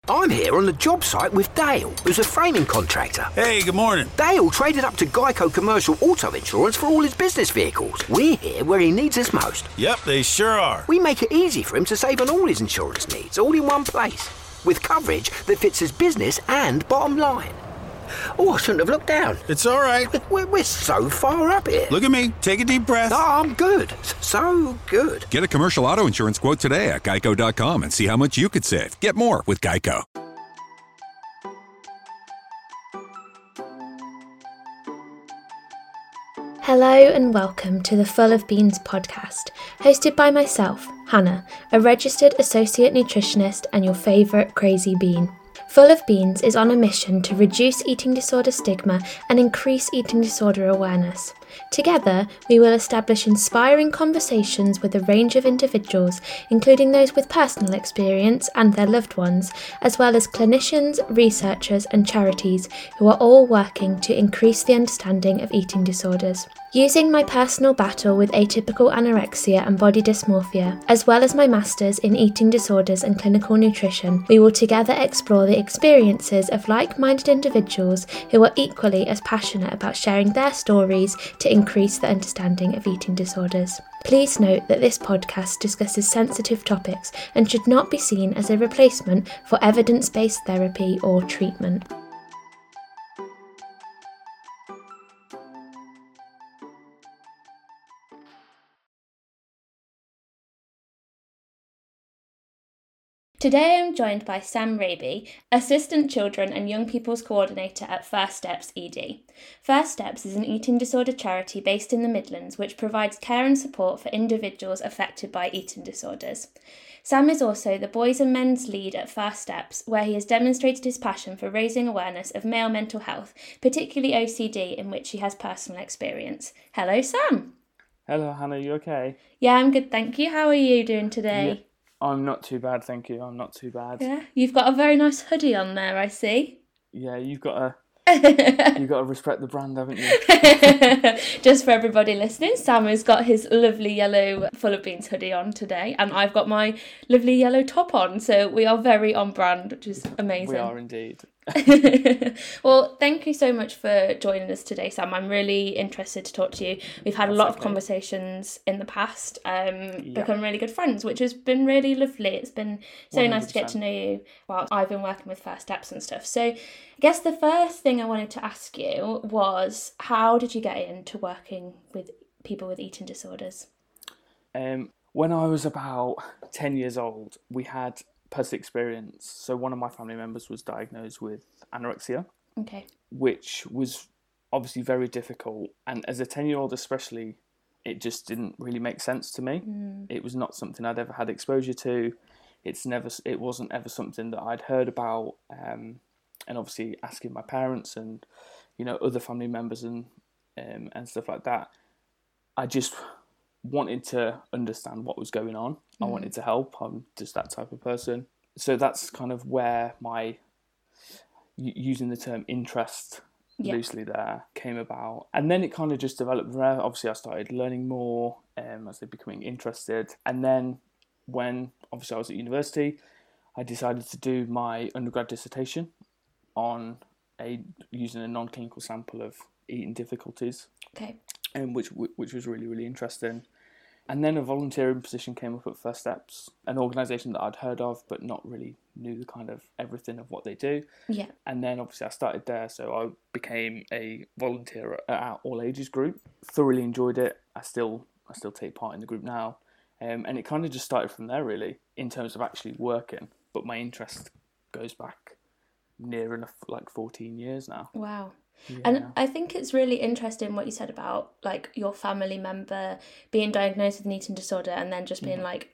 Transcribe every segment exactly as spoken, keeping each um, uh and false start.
I'm here on the job site with Dale, who's a framing contractor. Hey, good morning. Dale traded up to Geico Commercial Auto Insurance for all his business vehicles. We're here where he needs us most. Yep, they sure are. We make it easy for him to save on all his insurance needs, all in one place, with coverage that fits his business and bottom line. Oh, I shouldn't have looked down. It's all right. We're, we're so far up here. Look at me. Take a deep breath. Oh, I'm good. So good. Get a commercial auto insurance quote today at geico dot com and see how much you could save. Get more with Geico. Hello and welcome to the Full of Beans podcast, hosted by myself, Hannah, a registered associate nutritionist and your favourite crazy bean. Full of Beans is on a mission to reduce eating disorder stigma and increase eating disorder awareness. Together, we will establish inspiring conversations with a range of individuals, including those with personal experience and their loved ones, as well as clinicians, researchers and charities who are all working to increase the understanding of eating disorders. Using my personal battle with atypical anorexia and body dysmorphia, as well as my masters in eating disorders and clinical nutrition, we will together explore the experiences of like-minded individuals who are equally as passionate about sharing their stories to increase the understanding of eating disorders. Please note that this podcast discusses sensitive topics and should not be seen as a replacement for evidence-based therapy or treatment. Today I'm joined by Sam Raby, Assistant Children and Young People's Coordinator at First Steps E D. First Steps is an eating disorder charity based in the Midlands which provides care and support for individuals affected by eating disorders. Sam is also the Boys and Men's Lead at First Steps, where he has demonstrated his passion for raising awareness of male mental health, particularly O C D, in which he has personal experience. Hello, Sam. Hello, Hannah, you okay? Yeah, I'm good, thank you. How are you doing today? Yeah. I'm not too bad, thank you. I'm not too bad. Yeah, you've got a very nice hoodie on there, I see. Yeah, you've got to you've got to respect the brand, haven't you? Just for everybody listening, Sam has got his lovely yellow Full of Beans hoodie on today, and I've got my lovely yellow top on. So we are very on brand, which is amazing. We are indeed. Well, thank you so much for joining us today, Sam. I'm really interested to talk to you. We've had That's a lot okay. of conversations in the past, um, yeah. become really good friends, which has been really lovely. It's been so one hundred percent nice to get to know you while I've been working with First Steps and stuff. So I guess the first thing I wanted to ask you was, how did you get into working with people with eating disorders? Um, when I was about ten years old, we had personal experience. So one of my family members was diagnosed with anorexia, okay, which was obviously very difficult. And as a ten-year-old especially, it just didn't really make sense to me. Mm. It was not something I'd ever had exposure to. It's never. It wasn't ever something that I'd heard about. Um, and obviously asking my parents and, you know, other family members and um, and stuff like that, I just wanted to understand what was going on. Mm. I wanted to help. I'm just that type of person. So that's kind of where my using the term interest yeah. loosely there came about. And then it kind of just developed from there. Obviously I started learning more um, as they're becoming interested. And then when obviously I was at university, I decided to do my undergrad dissertation on a using a non-clinical sample of eating difficulties. Okay. Um, which which was really, really interesting. And then a volunteering position came up at First Steps, an organisation that I'd heard of but not really knew the kind of everything of what they do. Yeah. And then obviously I started there, so I became a volunteer at our all ages group. Thoroughly enjoyed it. I still I still take part in the group now. Um, and it kind of just started from there really, in terms of actually working. But my interest goes back near enough like fourteen years now. Wow. Yeah. And I think it's really interesting what you said about like your family member being diagnosed with an eating disorder and then just being mm-hmm. like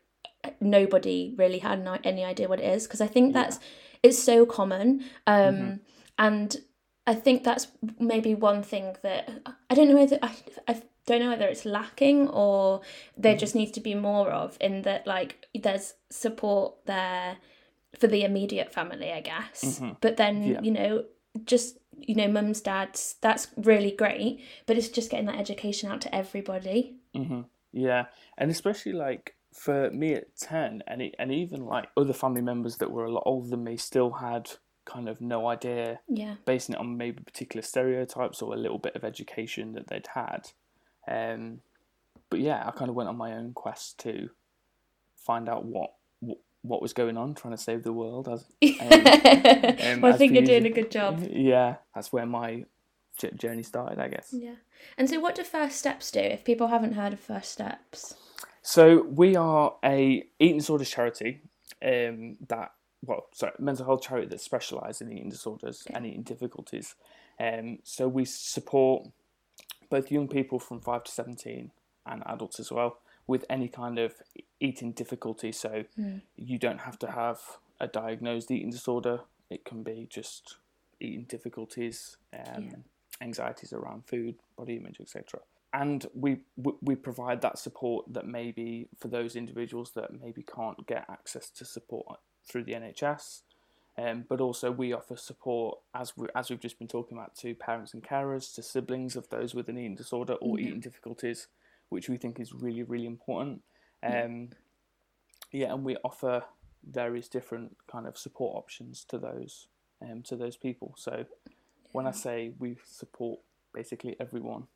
nobody really had no, any idea what it is, because I think that's yeah. it's so common um, mm-hmm. and I think that's maybe one thing that I don't know whether I, I don't know whether it's lacking or there mm-hmm. just needs to be more of, in that like there's support there for the immediate family, I guess, mm-hmm. but then yeah. you know just you know, mums, dads, that's really great, but it's just getting that education out to everybody. Mm-hmm. Yeah, and especially like for me at ten, and it, and even like other family members that were a lot older than me still had kind of no idea, Yeah. basing it on maybe particular stereotypes or a little bit of education that they'd had. Um, but yeah, I kind of went on my own quest to find out what what, what was going on, trying to save the world. As, um, um, well, I as think per you're doing usual. a good job. Yeah, that's where my j- journey started, I guess. Yeah. And so what do First Steps do, if people haven't heard of First Steps? So we are a eating disorders charity um, that, well, sorry, mental health charity that specialises in eating disorders Okay. and eating difficulties. Um, so we support both young people from five to seventeen and adults as well with any kind of eating difficulty. So Mm. you don't have to have a diagnosed eating disorder. It can be just eating difficulties, um, Yeah. anxieties around food, body image, et cetera. And we, we we provide that support that maybe for those individuals that maybe can't get access to support through the N H S, um, but also we offer support, as we as we've just been talking about, to parents and carers, to siblings of those with an eating disorder or Yeah. eating difficulties, which we think is really really important. Um, yeah, and we offer various different kind of support options to those um, to those people. So when I say we support basically everyone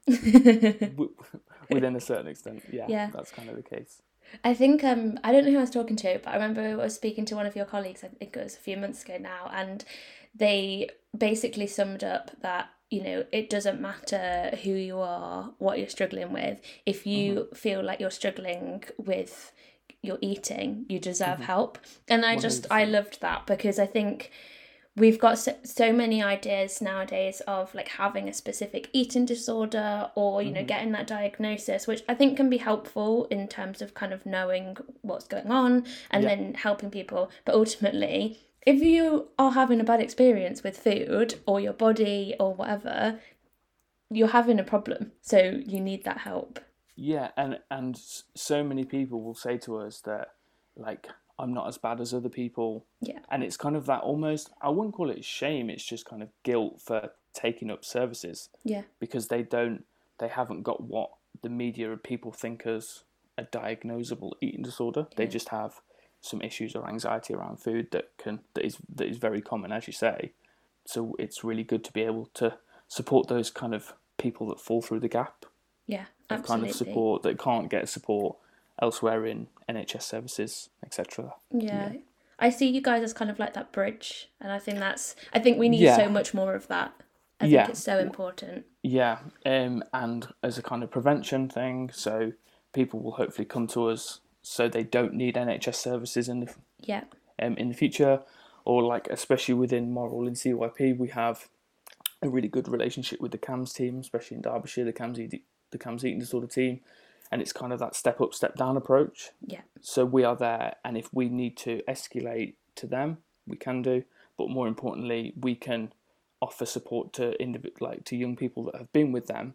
w- within a certain extent, yeah, Yeah. that's kind of the case. I think um I don't know who I was talking to, but I remember I was speaking to one of your colleagues, I think it was a few months ago now, and they basically summed up that, you know, it doesn't matter who you are, what you're struggling with. If you Mm-hmm. feel like you're struggling with your eating, you deserve Mm-hmm. help. And I just I one hundred percent. loved that, because I think we've got so, so many ideas nowadays of like having a specific eating disorder, or you know, getting that diagnosis, which I think can be helpful in terms of kind of knowing what's going on and Yeah. then helping people. But ultimately, if you are having a bad experience with food or your body or whatever, you're having a problem, so you need that help. Yeah, and and s- so many people will say to us that, like, I'm not as bad as other people. Yeah. And it's kind of that almost, I wouldn't call it shame, it's just kind of guilt for taking up services, Yeah. because they don't, they haven't got what the media and people think as a diagnosable eating disorder. They Yeah. just have some issues or anxiety around food that can, that is, that is very common, as you say. So it's really good to be able to support those kind of people that fall through the gap Yeah, of absolutely. kind of support, that can't get support elsewhere in N H S services, et cetera. Yeah. I see you guys as kind of like that bridge, and I think that's I think we need Yeah. so much more of that. I Yeah. think it's so important. Yeah, um, and as a kind of prevention thing, so people will hopefully come to us so they don't need N H S services in the Yeah. um, in the future, or like especially within Moral in C Y P, we have a really good relationship with the C A M S team, especially in Derbyshire, the C A M S, Eat- the C A M S eating disorder team, and it's kind of that step up, step down approach. Yeah. So we are there, and if we need to escalate to them, we can do. But more importantly, we can offer support to individ- like to young people that have been with them,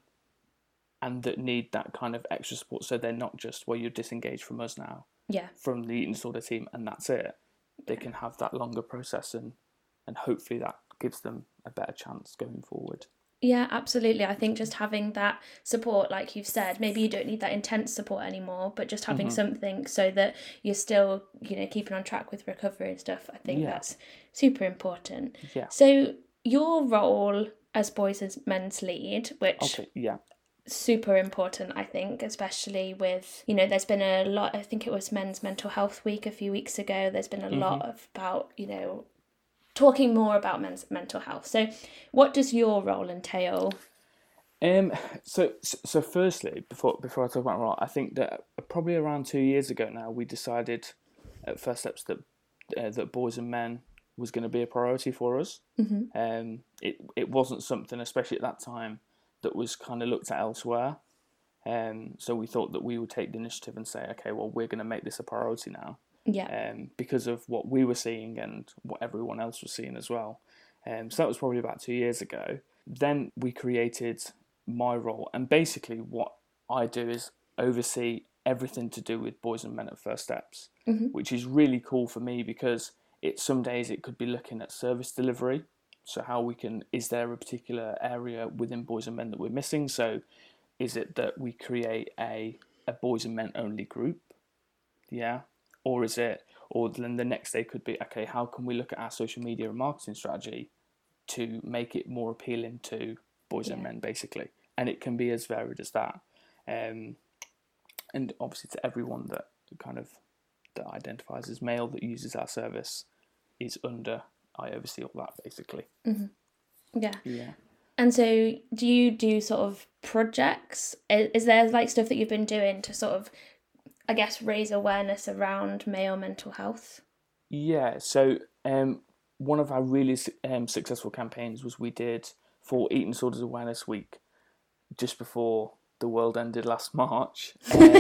and that need that kind of extra support. So they're not just, well, you're disengaged from us now, Yeah. from the eating disorder team, and that's it. They can have that longer process, and and hopefully that gives them a better chance going forward. Yeah, absolutely. I think just having that support, like you've said, maybe you don't need that intense support anymore, but just having Mm-hmm. something so that you're still, you know, keeping on track with recovery and stuff. I think Yeah. that's super important. Yeah. So your role as Boys and Men's Lead, which Okay. Yeah. super important, I think, especially with, you know, there's been a lot, I think it was Men's Mental Health Week a few weeks ago. There's been a lot of about, you know, talking more about men's mental health. So what does your role entail? Um. So so firstly, before before I talk about role, I think that probably around two years ago now, we decided at First Steps that uh, that boys and men was going to be a priority for us. Mm-hmm. Um. It it wasn't something, especially at that time, that was kind of looked at elsewhere. Um. So we thought that we would take the initiative and say, okay, well, we're going to make this a priority now. Yeah. Um, because of what we were seeing and what everyone else was seeing as well. Um, so that was probably about two years ago. Then we created my role, and basically what I do is oversee everything to do with boys and men at First Steps, Mm-hmm. which is really cool for me because it some days it could be looking at service delivery. So how we can, is there a particular area within boys and men that we're missing? So is it that we create a, a boys and men only group? Yeah. Or is it, or then the next day could be, okay, how can we look at our social media and marketing strategy to make it more appealing to boys yeah. and men, basically? And it can be as varied as that. Um, and obviously to everyone that kind of that identifies as male that uses our service is under, I oversee all that, basically. Mm-hmm. Yeah. Yeah. And so do you do sort of projects? Is there like stuff that you've been doing to sort of, I guess, raise awareness around male mental health? Yeah, so um, one of our really um, successful campaigns was we did for Eating Disorders Awareness Week, just before the world ended last March.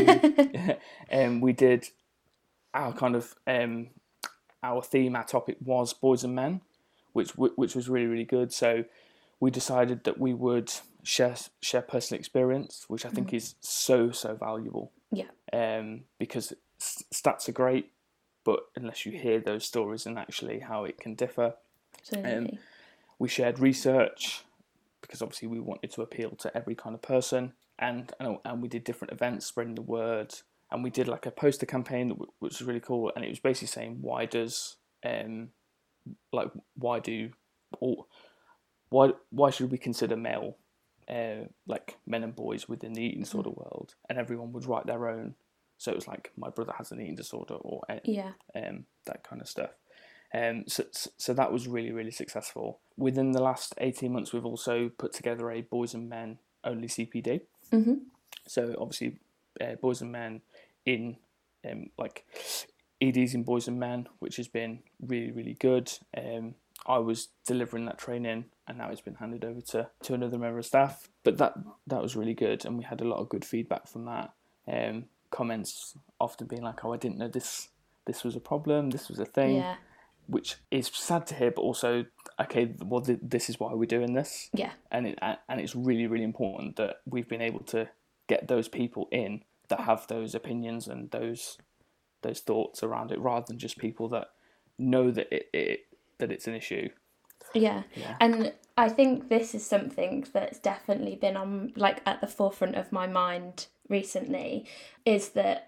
Um, and we did our kind of, um, our theme, our topic was boys and men, which which was really, really good. So we decided that we would share share personal experience, which I think mm. is so, so valuable. Yeah. Um, because stats are great, but unless you hear those stories and actually how it can differ. Um, we shared research because obviously we wanted to appeal to every kind of person, and and we did different events spreading the word, and we did like a poster campaign which was really cool, and it was basically saying why does um like why do or why why should we consider male Uh, like men and boys within the eating disorder mm. world, and everyone would write their own. So it was like, my brother has an eating disorder, or yeah, um, that kind of stuff. Um, so so that was really, really successful. Within the last eighteen months, we've also put together a boys and men only C P D. Mm-hmm. So obviously, uh, boys and men in um, like E Ds in boys and men, which has been really, really good. Um, I was delivering that training, and now it's been handed over to, to another member of staff. But that that was really good, and we had a lot of good feedback from that. Um, comments often being like, "Oh, I didn't know this this was a problem. This was a thing," yeah. which is sad to hear, but also okay. Well, th- this is why we're doing this. Yeah, and it and it's really, really important that we've been able to get those people in that have those opinions and those those thoughts around it, rather than just people that know that it, it that it's an issue. Yeah. yeah. And I think this is something that's definitely been on like at the forefront of my mind recently, is that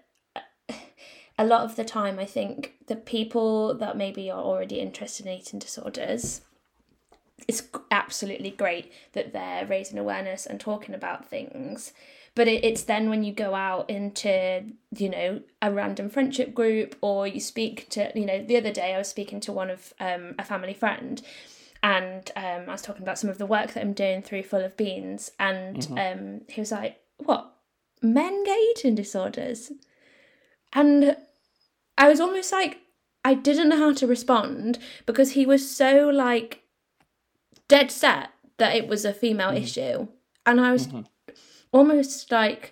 a lot of the time I think the people that maybe are already interested in eating disorders, it's absolutely great that they're raising awareness and talking about things. But it, it's then when you go out into, you know, a random friendship group, or you speak to, you know, the other day I was speaking to one of um, a family friend, and um, I was talking about some of the work that I'm doing through Full of Beans, and mm-hmm. um, he was like, what, men get eating disorders? And I was almost like, I didn't know how to respond, because he was so like dead set that it was a female mm-hmm. issue. And I was... Mm-hmm. almost like,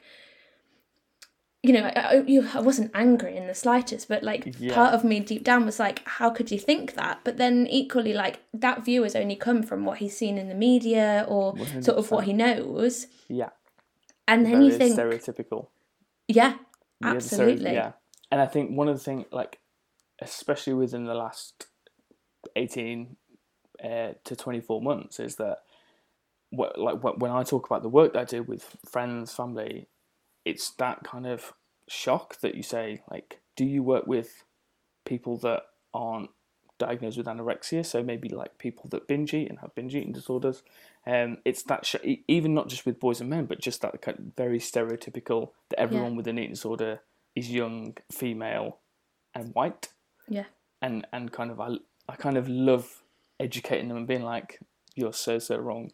you know, I, I wasn't angry in the slightest, but like yeah. part of me deep down was like, how could you think that? But then equally, like, that view has only come from what he's seen in the media, or one hundred percent sort of what he knows. Yeah. And then Very you think... stereotypical. Yeah, absolutely. Yeah, yeah. And I think one of the things, like, especially within the last eighteen uh, to twenty-four months, is that like when I talk about the work that I do with friends, family, it's that kind of shock that you say, like, do you work with people that aren't diagnosed with anorexia? So maybe like people that binge eat and have binge eating disorders. Um, it's that sh- even not just with boys and men, but just that kind of very stereotypical that everyone yeah. with an eating disorder is young, female, and white. Yeah. And and kind of I I kind of love educating them and being like, you're so so wrong.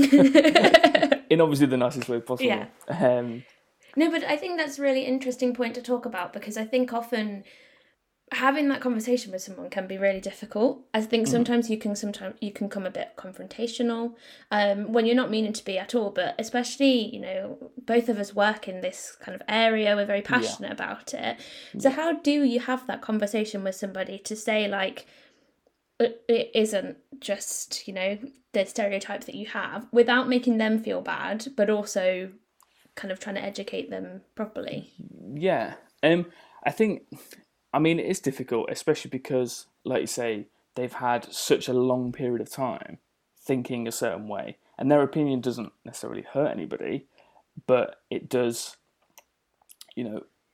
In obviously the nicest way possible. Yeah. Um, no, but I think that's a really interesting point to talk about, because I think often having that conversation with someone can be really difficult. I think sometimes mm-hmm. you can sometimes you can come a bit confrontational um, when you're not meaning to be at all. But especially, you know, both of us work in this kind of area. We're very passionate yeah. about it. So yeah. how do you have that conversation with somebody to say, like, it isn't just, you know, the stereotype that you have, without making them feel bad, but also kind of trying to educate them properly? Yeah. Um, I think, I mean, it is difficult, especially because, like you say, they've had such a long period of time thinking a certain way, and their opinion doesn't necessarily hurt anybody, but it does, you know,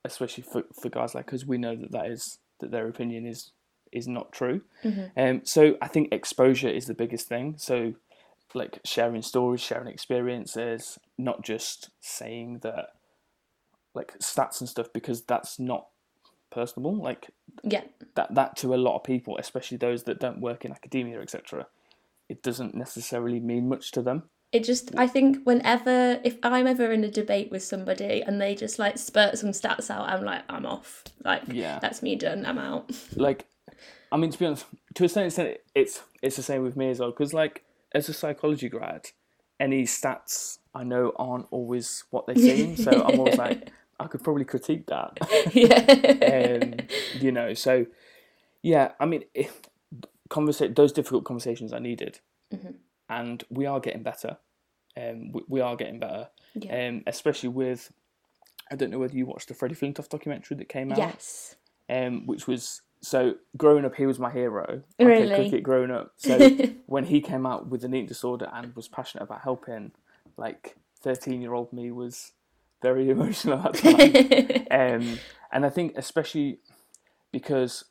especially for, for guys like us, we know that that is that their opinion is is not true. Mm-hmm. Um, so I think exposure is the biggest thing. So like sharing stories, sharing experiences, not just saying that like stats and stuff, because that's not personable. Like Yeah. that that to a lot of people, especially those that don't work in academia, et cetera, it doesn't necessarily mean much to them. It just, I think whenever, if I'm ever in a debate with somebody and they just like spurt some stats out, I'm like, I'm off. Like, Yeah. that's me done, I'm out. Like, I mean, to be honest, to a certain extent, it's it's the same with me as well. Because, like, as a psychology grad, any stats I know aren't always what they seem. So I'm always like, I could probably critique that. Yeah. um, you know, so yeah, I mean, if, conversa- those difficult conversations are needed, Mm-hmm. and we are getting better. Um, we, we are getting better, Yeah. um, especially with. I don't know whether you watched the Freddie Flintoff documentary that came out. Yes. Um, which was so growing up, he was my hero. I Really? played cricket growing up. So when he came out with an eating disorder and was passionate about helping, like thirteen-year-old me was very emotional at that time. um, and I think especially because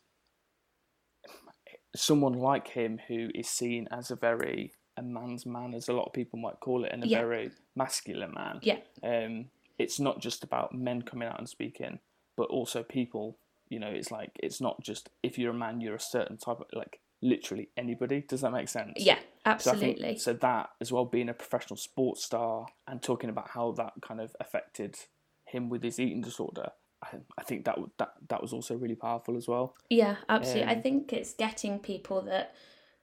someone like him who is seen as a very a man's man, as a lot of people might call it, and a Yeah. very masculine man. Yeah. Um, it's not just about men coming out and speaking, but also people. You know, it's like it's not just if you're a man, you're a certain type of like literally anybody. Does that make sense? Yeah, So I absolutely. think, so that as well, being a professional sports star and talking about how that kind of affected him with his eating disorder, I, I think that that that was also really powerful as well. Yeah, absolutely. I Um, think it's getting people that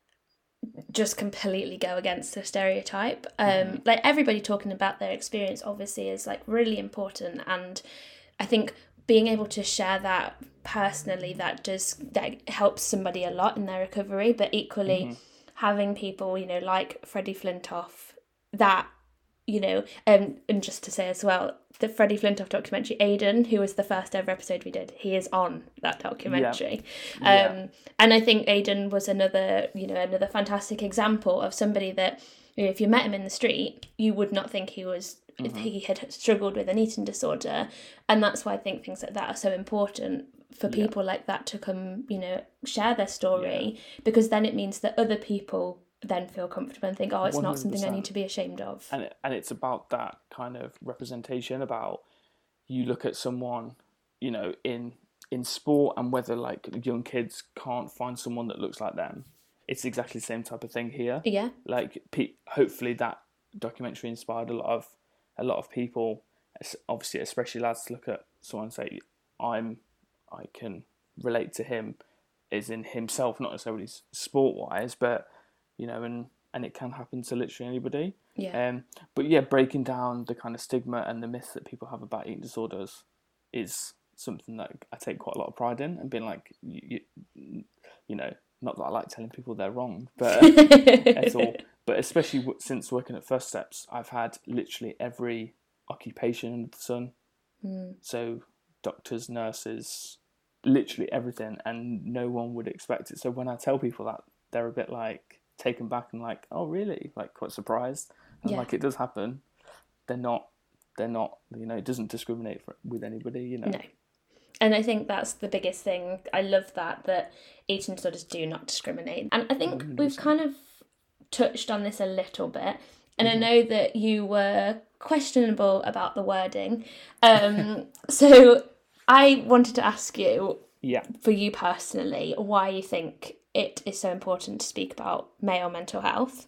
just completely go against the stereotype. Um, Mm-hmm. Like everybody talking about their experience obviously is like really important, and I think being able to share that personally, that does that helps somebody a lot in their recovery. But equally, Mm-hmm. having people, you know, like Freddie Flintoff, that you know, um, and just to say as well, the Freddie Flintoff documentary, Aidan, who was the first ever episode we did, he is on that documentary. Yeah. Um, and I think Aidan was another, you know, another fantastic example of somebody that, you know, if you met him in the street, you would not think he was, Mm-hmm. he had struggled with an eating disorder. And that's why I think things like that are so important for Yeah. people like that to come, you know, share their story, because then it means that other people then feel comfortable and think, oh, it's not something I one hundred percent. need to be ashamed of. And it, and it's about that kind of representation. About you look at someone, you know, in in sport, and whether like young kids can't find someone that looks like them. It's exactly the same type of thing here. Yeah. Like, pe- hopefully that documentary inspired a lot of a lot of people, es- obviously especially lads, to look at someone and say, I'm I can relate to him, as in himself, not necessarily sport wise, but you know, and and it can happen to literally anybody. Yeah. Um, but yeah, breaking down the kind of stigma and the myths that people have about eating disorders is something that I take quite a lot of pride in, and being like, you, you, you know, not that I like telling people they're wrong, but at all. But especially w- since working at First Steps, I've had literally every occupation under the sun. Mm. So doctors, nurses, literally everything, and no one would expect it. So when I tell people that, they're a bit like taken back and like, oh really? Like quite surprised. And Yeah. like it does happen. They're not. They're not. You know, it doesn't discriminate for, with anybody. You know. No. And I think that's the biggest thing. I love that, that eating disorders do not discriminate. And I think we've kind of touched on this a little bit. And I know that you were questionable about the wording. Um, so I wanted to ask you, Yeah. for you personally, why you think it is so important to speak about male mental health.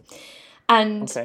And Okay.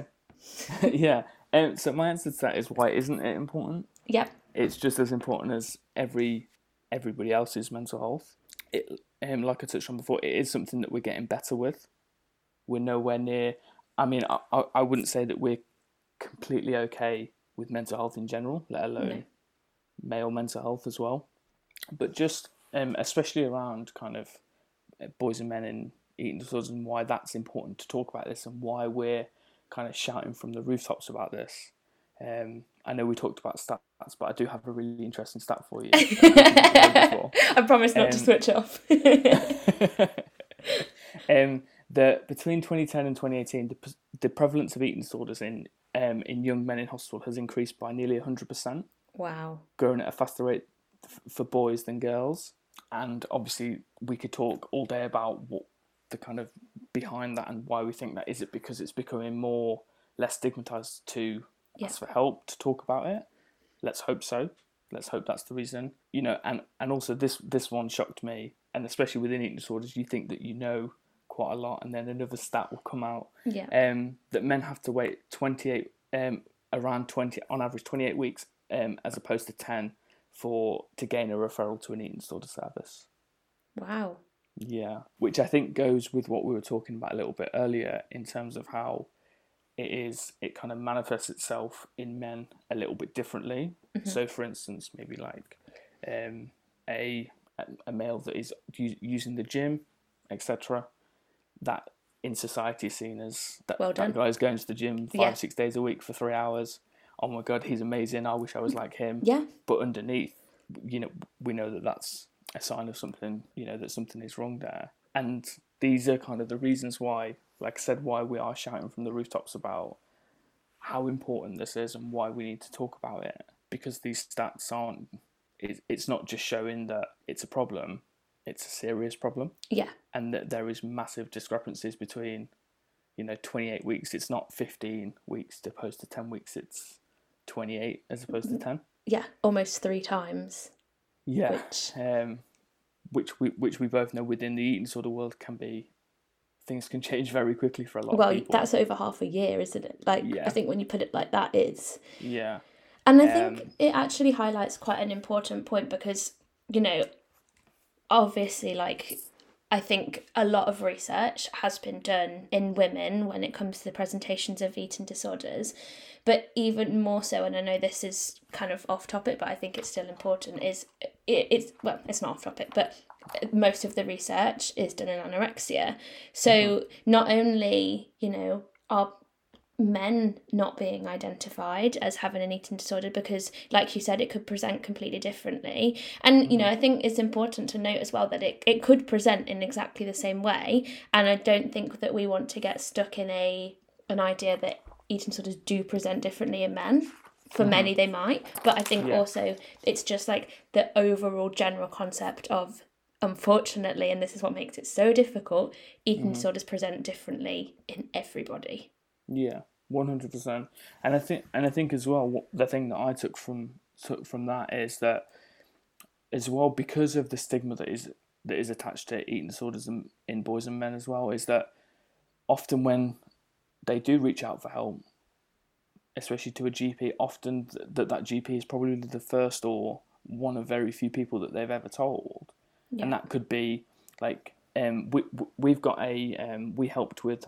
yeah. Um, so my answer to that is, why isn't it important? yep, It's just as important as every everybody else's mental health. It, um, like I touched on before, it is something that we're getting better with. We're nowhere near. I mean, I, I, I wouldn't say that we're completely okay with mental health in general, let alone No. male mental health as well. But just um, especially around kind of boys and men in eating disorders, and why that's important to talk about this, and why we're kind of shouting from the rooftops about this. Um, I know we talked about stats, but I do have a really interesting stat for you. I promise not to Um, switch off. um, the between twenty ten and twenty eighteen, the, the prevalence of eating disorders in um, in young men in hospital has increased by nearly one hundred percent, Wow. growing at a faster rate f- for boys than girls. And obviously we could talk all day about what the kind of behind that and why we think that. Is it because it's becoming more, less stigmatized to Yeah. ask for help, to talk about it? Let's hope so. Let's hope that's the reason. You know, and, and also this, this one shocked me, and especially within eating disorders, you think that you know quite a lot, and then another stat will come out Yeah. um, that men have to wait twenty-eight, um, around twenty, on average twenty-eight weeks, um, as opposed to ten for to gain a referral to an eating disorder service. Wow. Yeah, which I think goes with what we were talking about a little bit earlier in terms of how it is, it kind of manifests itself in men a little bit differently. Mm-hmm. So, for instance, maybe like um, a a male that is u- using the gym, et cetera, that in society is seen as that, Well done. that guy's going to the gym five, Yeah. six days a week for three hours. Oh my God, he's amazing. I wish I was like him. Yeah. But underneath, you know, we know that that's a sign of something, you know, that something is wrong there. And these are kind of the reasons why, like I said, why we are shouting from the rooftops about how important this is and why we need to talk about it. Because these stats aren't, it, it's not just showing that it's a problem, it's a serious problem. Yeah. And that there is massive discrepancies between, you know, twenty-eight weeks, it's not fifteen weeks as opposed to ten weeks, it's twenty-eight as opposed to ten. Yeah, almost three times. Yeah. Which, um, which we which we both know within the eating disorder world can be, things can change very quickly for a lot well, of people. that's over half a year, isn't it? Like, Yeah. I think when you put it like that, it's... Yeah. And I think Um, it actually highlights quite an important point because, you know, obviously, like, I think a lot of research has been done in women when it comes to the presentations of eating disorders. But even more so, and I know this is kind of off topic, but I think it's still important, is it, it's, well, it's not off topic, but most of the research is done in anorexia. So mm-hmm. not only, you know, are men not being identified as having an eating disorder because, like you said, it could present completely differently. And, mm-hmm. you know, I think it's important to note as well that it, it could present in exactly the same way. And I don't think that we want to get stuck in a an idea that eating disorders do present differently in men. For mm-hmm. many, they might. But I think yeah. also it's just like the overall general concept of, unfortunately, and this is what makes it so difficult, eating mm-hmm. disorders present differently in everybody. Yeah, one hundred percent. And I think, and I think as well, the thing that I took from took from that is that, as well, because of the stigma that is that is attached to eating disorders in, in boys and men as well, is that often when they do reach out for help, especially to a G P, often that that G P is probably the first or one of very few people that they've ever told, yeah. and that could be like um we we've got a um we helped with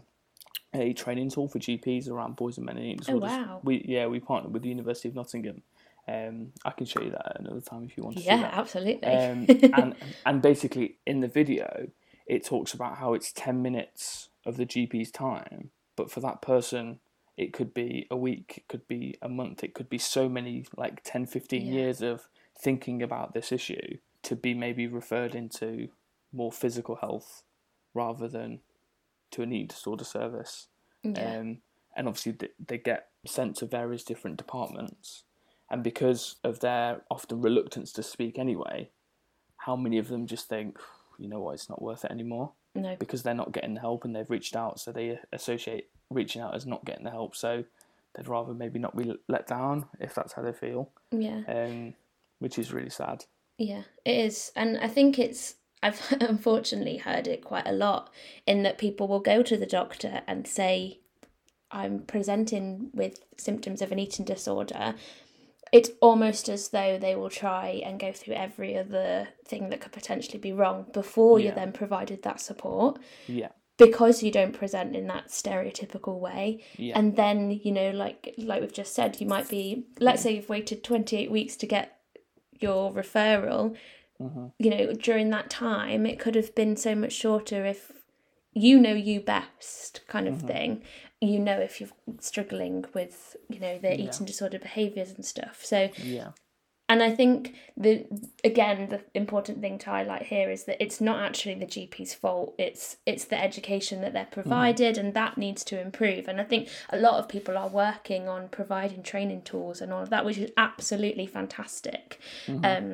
a training tool for G Ps around boys and men and eating disorders. Oh, wow. We yeah we partnered with the University of Nottingham. Um, I can show you that at another time if you want to yeah, see that. Yeah, absolutely. Um, and and basically in the video it talks about how it's ten minutes of the G P's time, but for that person it could be a week, it could be a month, it could be so many, like ten, fifteen yeah. years of thinking about this issue to be maybe referred into more physical health rather than to an eating disorder service. Yeah. Um, and obviously they, they get sent to various different departments. And because of their often reluctance to speak anyway, how many of them just think, you know what, it's not worth it anymore? No. Because they're not getting the help and they've reached out, so they associate reaching out as not getting the help. So they'd rather maybe not be let down if that's how they feel. Yeah. Um, which is really sad. Yeah, it is. And I think it's, I've unfortunately heard it quite a lot in that people will go to the doctor and say, I'm presenting with symptoms of an eating disorder. It's almost as though they will try and go through every other thing that could potentially be wrong before yeah. you're then provided that support. Yeah. Because you don't present in that stereotypical way. Yeah. And then, you know, like like we've just said, you might be, let's say you've waited twenty-eight weeks to get your referral. Mm-hmm. You know, during that time, it could have been so much shorter if you know you best kind of mm-hmm. thing. You know if you're struggling with, you know, the yeah. eating disorder behaviours and stuff. So, yeah. And I think, the again, the important thing to highlight here is that it's not actually the G P's fault. It's it's the education that they're provided mm-hmm. and that needs to improve. And I think a lot of people are working on providing training tools and all of that, which is absolutely fantastic. Mm-hmm. Um,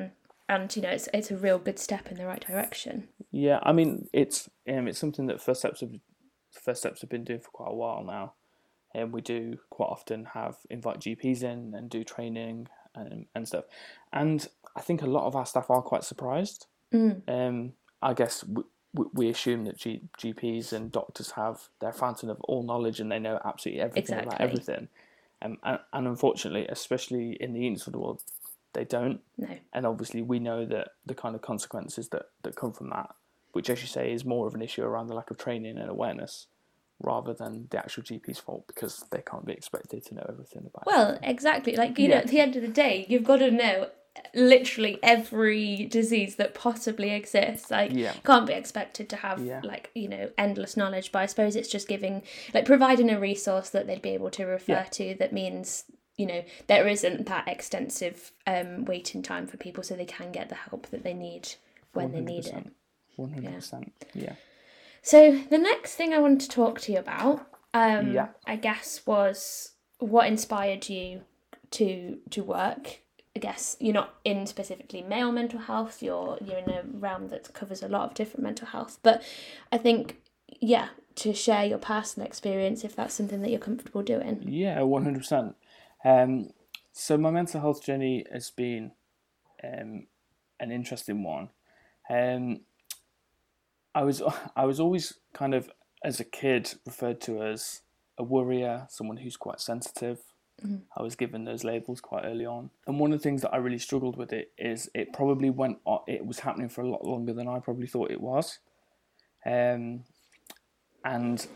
and you know it's it's a real good step in the right direction. Yeah, I mean it's um it's something that First Steps have First Steps have been doing for quite a while now, and we do quite often have invite G Ps in and do training and and stuff, and I think a lot of our staff are quite surprised. Mm. Um, I guess we, we assume that G, GPs and doctors have their fountain of all knowledge and they know absolutely everything Exactly. about everything, um, and and unfortunately, especially in the eating disorder world, they don't. No. And obviously, we know that the kind of consequences that, that come from that, which, as you say, is more of an issue around the lack of training and awareness, rather than the actual G P's fault, because they can't be expected to know everything about it. Well, exactly. Like, you Yeah. know, at the end of the day, you've got to know literally every disease that possibly exists. Like, Yeah. can't be expected to have, Yeah. like, you know, endless knowledge. But I suppose it's just giving, like, providing a resource that they'd be able to refer Yeah. to that means, you know, there isn't that extensive um, waiting time for people, so they can get the help that they need when they need it. one hundred percent. Yeah. So the next thing I wanted to talk to you about, um, Yeah. I guess, was what inspired you to to work. I guess you're not in specifically male mental health. You're you're in a realm that covers a lot of different mental health. But I think, yeah, to share your personal experience, if that's something that you're comfortable doing. Yeah, one hundred percent. Um, so my mental health journey has been um, an interesting one. Um, I was I was always kind of, as a kid, referred to as a worrier, someone who's quite sensitive. Mm-hmm. I was given those labels quite early on. And one of the things that I really struggled with it is it probably went on, it was happening for a lot longer than I probably thought it was. Um, and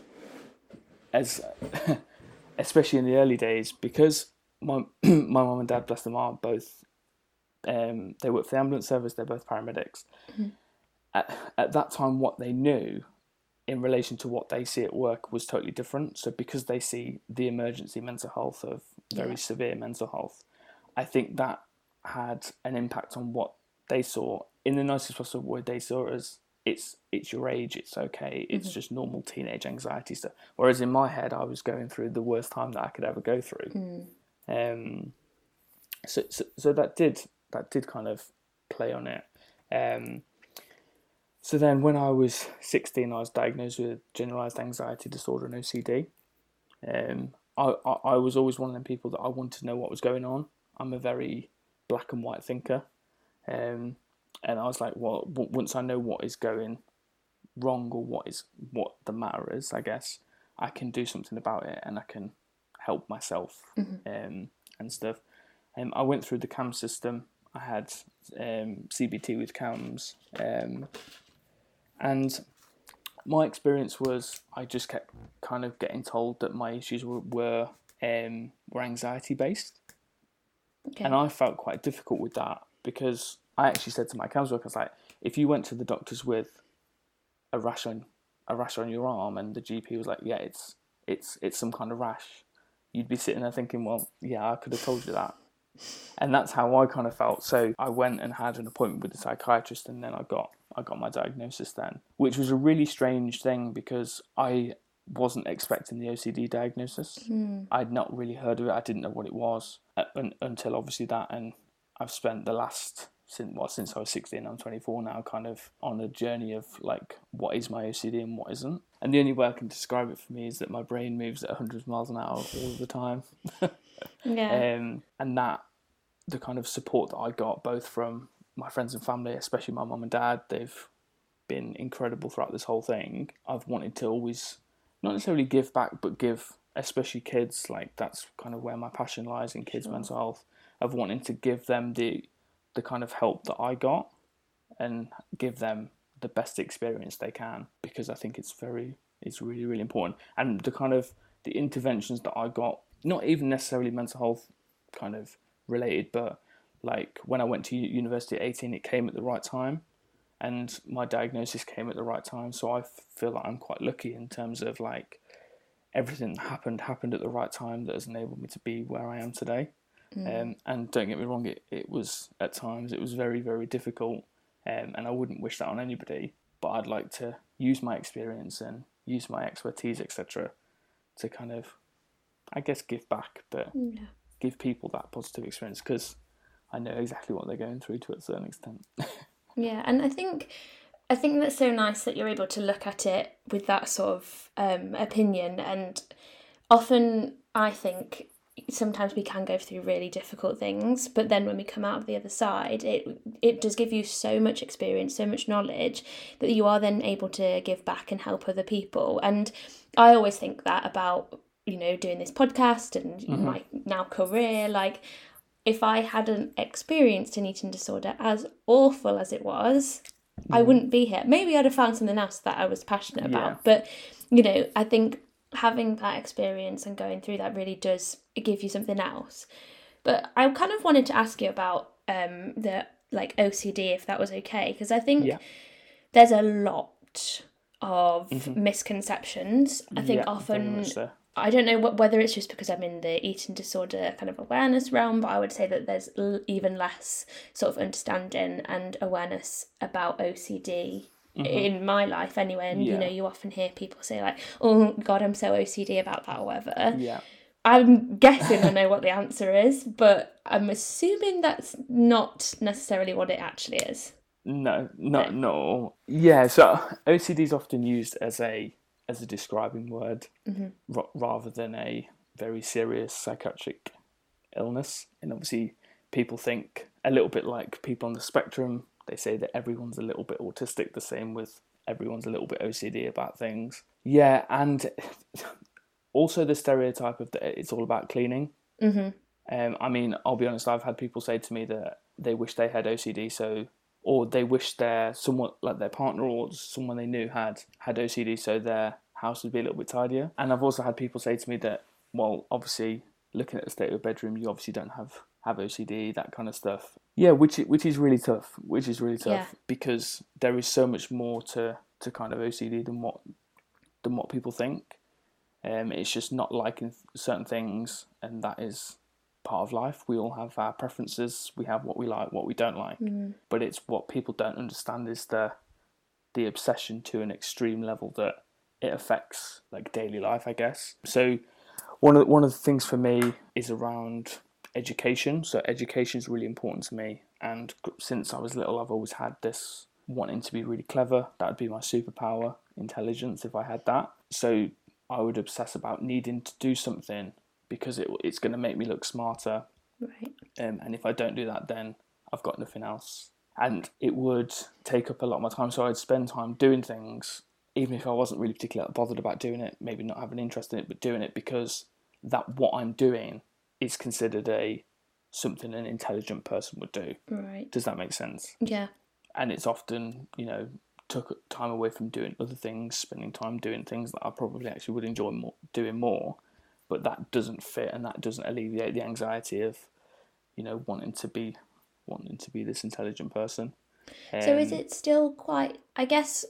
as especially in the early days, because my my mum and dad, bless them, are both um, they work for the ambulance service. They're both paramedics. Mm-hmm. At at that time, what they knew in relation to what they see at work was totally different. So because they see the emergency mental health of very yeah. severe mental health, I think that had an impact on what they saw. In the nicest possible way, they saw it as it's it's your age, it's okay, it's mm-hmm. just normal teenage anxiety stuff. Whereas in my head, I was going through the worst time that I could ever go through. Mm. Um, so, so so that did that did kind of play on it. Um, so then when I was sixteen, I was diagnosed with generalised anxiety disorder and O C D. Um, I, I, I was always one of them people that I wanted to know what was going on. I'm a very black and white thinker. Um, and I was like, well, w- once I know what is going wrong or what is what the matter is, I guess, I can do something about it and I can help myself mm-hmm. um, and stuff. Um, I went through the C A M S system. I had um, C B T with C A M S. Um, and my experience was I just kept kind of getting told that my issues were were, um, were anxiety based. Okay. And I felt quite difficult with that because I actually said to my C A M S worker, I was like, if you went to the doctors with a rash on a rash on your arm and the G P was like, yeah, it's it's it's some kind of rash, you'd be sitting there thinking, well, yeah, I could have told you that. And that's how I kind of felt. So I went and had an appointment with a psychiatrist, and then I got I got my diagnosis then, which was a really strange thing because I wasn't expecting the O C D diagnosis. Mm. I'd not really heard of it. I didn't know what it was uh, un- until obviously that, and I've spent the last since well since I was sixteen. I'm twenty-four now, kind of on a journey of like what is my O C D and what isn't. And the only way I can describe it for me is that my brain moves at one hundred miles an hour all the time. Yeah. Um, and that the kind of support that I got both from my friends and family, especially my mum and dad, they've been incredible throughout this whole thing. I've wanted to always not necessarily give back, but give, especially kids, like that's kind of where my passion lies in kids' sure. mental health. I've wanted to give them the the kind of help that I got and give them the best experience they can, because I think it's very, it's really, really important. And the kind of the interventions that I got, not even necessarily mental health kind of related, but like when I went to university at eighteen, it came at the right time, and my diagnosis came at the right time. So I feel like I'm quite lucky in terms of like everything that happened happened at the right time that has enabled me to be where I am today. Mm. Um, and don't get me wrong, it, it was at times it was very, very difficult, um, and I wouldn't wish that on anybody. But I'd like to use my experience and use my expertise, et cetera, to kind of, I guess, give back, but yeah. give people that positive experience, because I know exactly what they're going through to a certain extent. Yeah, and I think I think that's so nice that you're able to look at it with that sort of um, opinion. And often I think sometimes we can go through really difficult things, but then when we come out of the other side, it it does give you so much experience, so much knowledge that you are then able to give back and help other people. And I always think that about, you know, doing this podcast and mm-hmm. my now career, like if I hadn't experienced an eating disorder as awful as it was, mm-hmm. I wouldn't be here. Maybe I'd have found something else that I was passionate about. Yeah. But, you know, I think having that experience and going through that really does give you something else. But I kind of wanted to ask you about um, the like O C D, if that was okay, because I think yeah. there's a lot of mm-hmm. misconceptions. I think yeah, often, so. I don't know what, whether it's just because I'm in the eating disorder kind of awareness realm, but I would say that there's l- even less sort of understanding and awareness about O C D mm-hmm. in my life anyway. And, yeah. you know, you often hear people say like, oh, God, I'm so O C D about that or whatever. Yeah. I'm guessing I know what the answer is, but I'm assuming that's not necessarily what it actually is. No, no, no. Yeah, so O C D is often used as a as a describing word mm-hmm. r- rather than a very serious psychiatric illness. And obviously people think a little bit like people on the spectrum. They say that everyone's a little bit autistic, the same with everyone's a little bit O C D about things. Yeah, and also the stereotype of that it's all about cleaning. Mm-hmm. Um, I mean, I'll be honest, I've had people say to me that they wish they had O C D, so or they wish their someone like their partner or someone they knew had had O C D, so their house would be a little bit tidier. And I've also had people say to me that, well, obviously looking at the state of your bedroom, you obviously don't have, have O C D, that kind of stuff. Yeah, which which is really tough. Which is really tough yeah. because there is so much more to, to kind of O C D than what than what people think. Um, it's just not liking certain things, and that is part of life. We all have our preferences. We have what we like, what we don't like. Mm. But it's what people don't understand is the the obsession to an extreme level that it affects like daily life, I guess. So one of one of the things for me is around education. So education is really important to me, and since I was little, I've always had this wanting to be really clever. That would be my superpower, intelligence, if I had that. So I would obsess about needing to do something because it it's going to make me look smarter. Right. Um, and if I don't do that, then I've got nothing else. And it would take up a lot of my time. So I'd spend time doing things, even if I wasn't really particularly bothered about doing it, maybe not having an interest in it, but doing it because that what I'm doing is considered a something an intelligent person would do. Right. Does that make sense? Yeah. And it's often, you know, took time away from doing other things, spending time doing things that I probably actually would enjoy more, doing more, but that doesn't fit and that doesn't alleviate the anxiety of, you know, wanting to be wanting to be this intelligent person. Um, so is it still quite, I guess,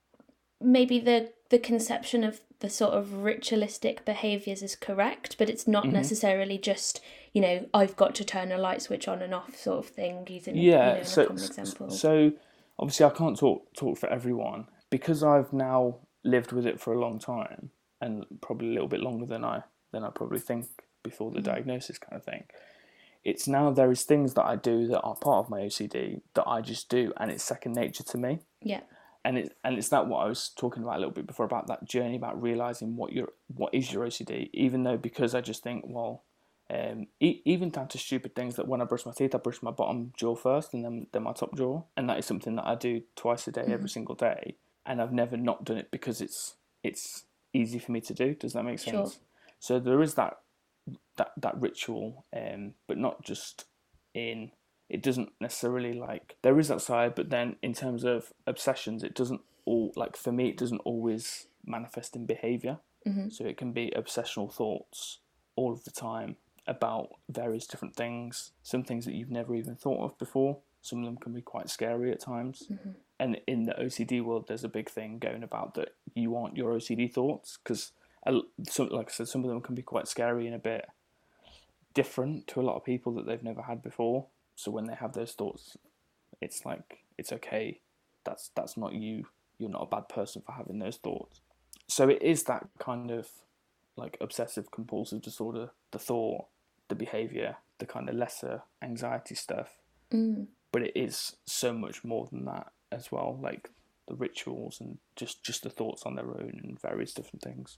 maybe the the conception of the sort of ritualistic behaviours is correct, but it's not mm-hmm. necessarily just, you know, I've got to turn a light switch on and off sort of thing, using yeah, you know, so, a common example. So obviously I can't talk talk for everyone, because I've now lived with it for a long time, and probably a little bit longer than I than I probably think before the mm-hmm. diagnosis kind of thing. It's now there is things that I do that are part of my O C D that I just do, and it's second nature to me. Yeah. And it and it's that what I was talking about a little bit before, about that journey, about realising what your what is your O C D, even though because I just think, well, um, e- even down to stupid things that when I brush my teeth, I brush my bottom jaw first and then, then my top jaw. And that is something that I do twice a day, mm-hmm. every single day. And I've never not done it because it's it's easy for me to do. Does that make sense? Sure. So there is that that that ritual, um, but not just in, it doesn't necessarily like, there is that side, but then in terms of obsessions, it doesn't all, like for me, it doesn't always manifest in behaviour. Mm-hmm. So it can be obsessional thoughts all of the time about various different things, some things that you've never even thought of before. Some of them can be quite scary at times. Mm-hmm. And in the O C D world, there's a big thing going about that you aren't your O C D thoughts, because some, like I said, some of them can be quite scary and a bit different to a lot of people that they've never had before. So when they have those thoughts, it's like, it's okay. That's that's not you. You're not a bad person for having those thoughts. So it is that kind of like obsessive compulsive disorder, the thought, the behaviour, the kind of lesser anxiety stuff. Mm. But it is so much more than that as well, like the rituals and just, just the thoughts on their own and various different things.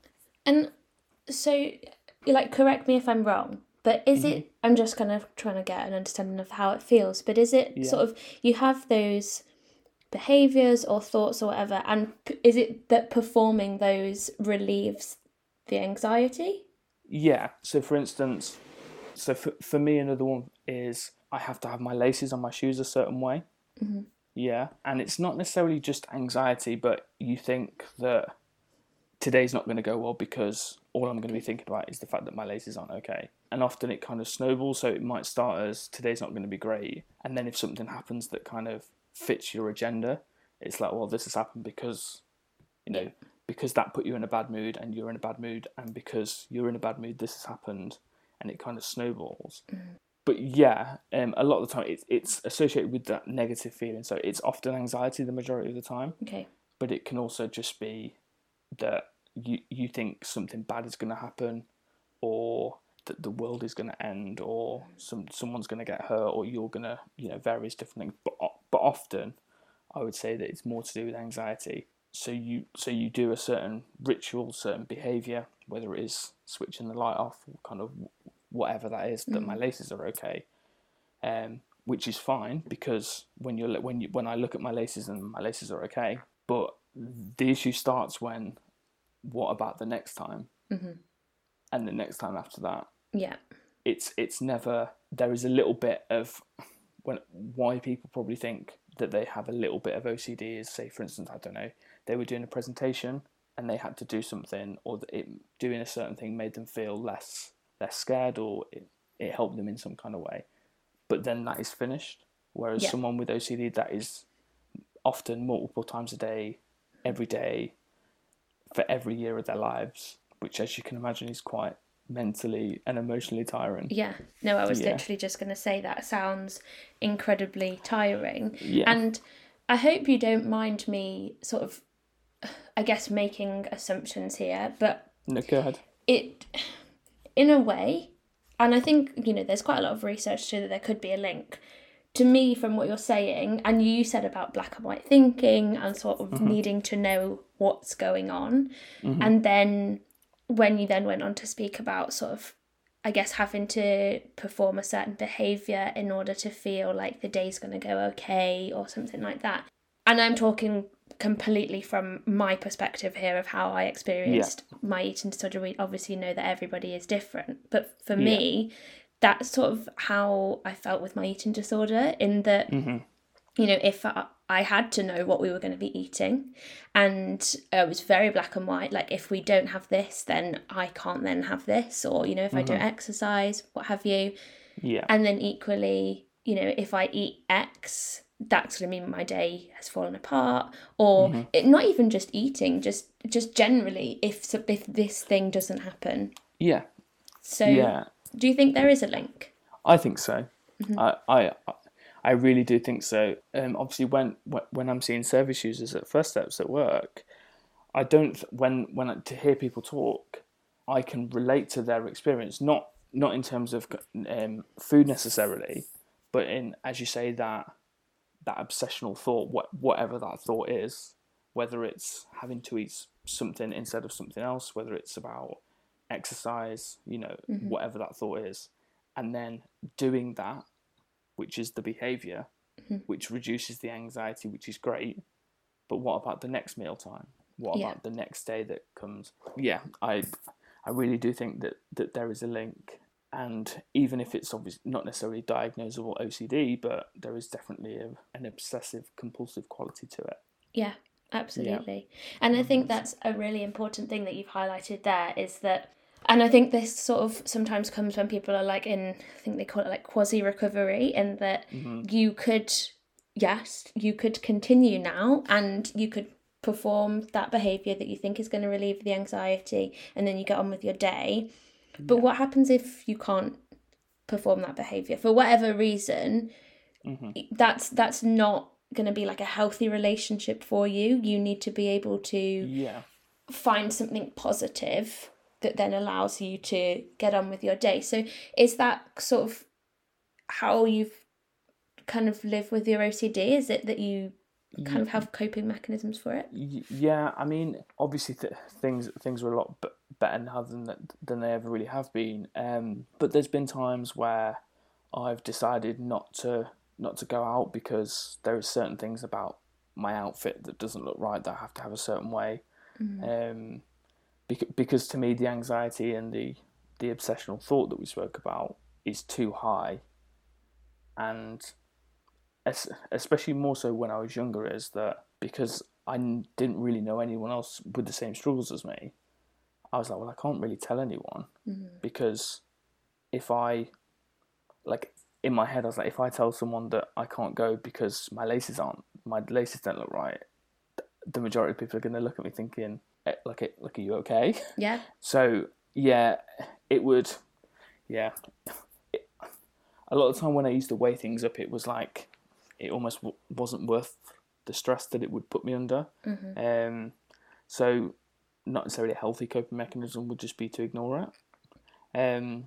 And so, like, correct me if I'm wrong, but is mm-hmm. it, I'm just kind of trying to get an understanding of how it feels, but is it yeah. sort of, you have those behaviours or thoughts or whatever, and is it that performing those relieves the anxiety? Yeah. So for instance, so for, for me, another one is I have to have my laces on my shoes a certain way. Mm-hmm. Yeah. And it's not necessarily just anxiety, but you think that today's not going to go well because all I'm going to be thinking about is the fact that my laces aren't okay. And often it kind of snowballs. So it might start as today's not going to be great. And then if something happens that kind of fits your agenda, it's like, well, this has happened because, you know, because that put you in a bad mood and you're in a bad mood, and because you're in a bad mood, this has happened, and it kind of snowballs. Mm. But yeah, um, a lot of the time it's, it's associated with that negative feeling. So it's often anxiety the majority of the time. Okay. But it can also just be that you, you think something bad is going to happen, or that the world is going to end, or some someone's going to get hurt, or you're going to, you know, various different things. But but often, I would say that it's more to do with anxiety. So you so you do a certain ritual, certain behaviour, whether it is switching the light off, or kind of whatever that is, that mm. my laces are okay, um, which is fine, because when you're when you when I look at my laces and my laces are okay, but the issue starts when, what about the next time? Mm-hmm. And the next time after that. Yeah. It's it's never, there is a little bit of, when why people probably think that they have a little bit of O C D is, say, for instance, I don't know, they were doing a presentation and they had to do something, or that it, doing a certain thing made them feel less less scared, or it, it helped them in some kind of way. But then that is finished. Whereas yeah. someone with O C D, that is often multiple times a day, every day, for every year of their lives, which, as you can imagine, is quite mentally and emotionally tiring. Yeah. No, I was yeah. literally just going to say that sounds incredibly tiring. Yeah. And I hope you don't mind me sort of, I guess, making assumptions here, but no, go ahead. It, in a way, and I think, you know, there's quite a lot of research to show that there could be a link. To me, from what you're saying, and you said about black and white thinking and sort of mm-hmm. needing to know what's going on, mm-hmm. and then when you then went on to speak about sort of, I guess, having to perform a certain behaviour in order to feel like the day's going to go okay or something like that. And I'm talking completely from my perspective here of how I experienced yeah. my eating disorder. We obviously know that everybody is different, but for yeah. me, that's sort of how I felt with my eating disorder, in that, mm-hmm. you know, if I, I had to know what we were going to be eating, and it was very black and white, like, if we don't have this, then I can't then have this, or, you know, if mm-hmm. I don't exercise, what have you. Yeah. And then equally, you know, if I eat X, that's going to mean my day has fallen apart, or mm-hmm. it, not even just eating, just just generally, if if this thing doesn't happen. Yeah. So yeah. do you think there is a link? I think so. Mm-hmm. I, I I really do think so. Um, obviously, when when I'm seeing service users at First Steps at work, I don't when when to hear people talk, I can relate to their experience. Not not in terms of um, food necessarily, but in, as you say, that that obsessional thought, what whatever that thought is, whether it's having to eat something instead of something else, whether it's about exercise, you know, mm-hmm. whatever that thought is, and then doing that, which is the behaviour, mm-hmm. which reduces the anxiety, which is great. But what about the next mealtime? What yeah. about the next day that comes? Yeah, I I really do think that, that there is a link. And even if it's obviously not necessarily diagnosable O C D, but there is definitely a, an obsessive compulsive quality to it. Yeah, absolutely. Yeah. And I think that's a really important thing that you've highlighted there, is that, and I think this sort of sometimes comes when people are like in, I think they call it like quasi-recovery, in that mm-hmm. you could, yes, you could continue now and you could perform that behaviour that you think is going to relieve the anxiety, and then you get on with your day. But yeah. what happens if you can't perform that behaviour for whatever reason? Mm-hmm. That's that's not going to be like a healthy relationship for you. You need to be able to yeah. find something positive that then allows you to get on with your day. So is that sort of how you've kind of lived with your O C D? Is it that you kind of have coping mechanisms for it? Yeah, I mean, obviously th- things things are a lot b- better now than than they ever really have been. Um, but there's been times where I've decided not to not to go out because there are certain things about my outfit that doesn't look right, that I have to have a certain way. Mm. Um, bec- because to me, the anxiety and the the obsessional thought that we spoke about is too high, and especially more so when I was younger, is that because I didn't really know anyone else with the same struggles as me, I was like, well, I can't really tell anyone, mm-hmm. because if I, like, in my head, I was like, if I tell someone that I can't go because my laces aren't, my laces don't look right, the majority of people are going to look at me thinking, like, like, are you okay? Yeah. So, yeah, it would, yeah. It, a lot of the time when I used to weigh things up, it was like, it almost w- wasn't worth the stress that it would put me under. Mm-hmm. Um, so not necessarily a healthy coping mechanism would just be to ignore it. Um,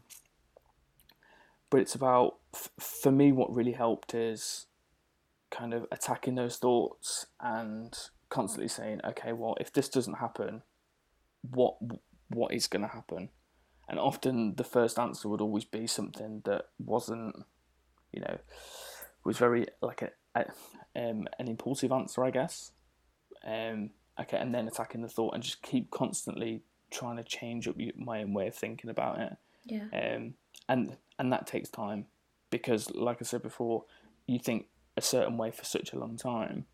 but it's about, f- for me, what really helped is kind of attacking those thoughts and constantly saying, okay, well, if this doesn't happen, what what is going to happen? And often the first answer would always be something that wasn't, you know, was very like a, a um, an impulsive answer, I guess. Um, okay, and then attacking the thought and just keep constantly trying to change up my own way of thinking about it. Yeah. Um, and and that takes time because, like I said before, you think a certain way for such a long time.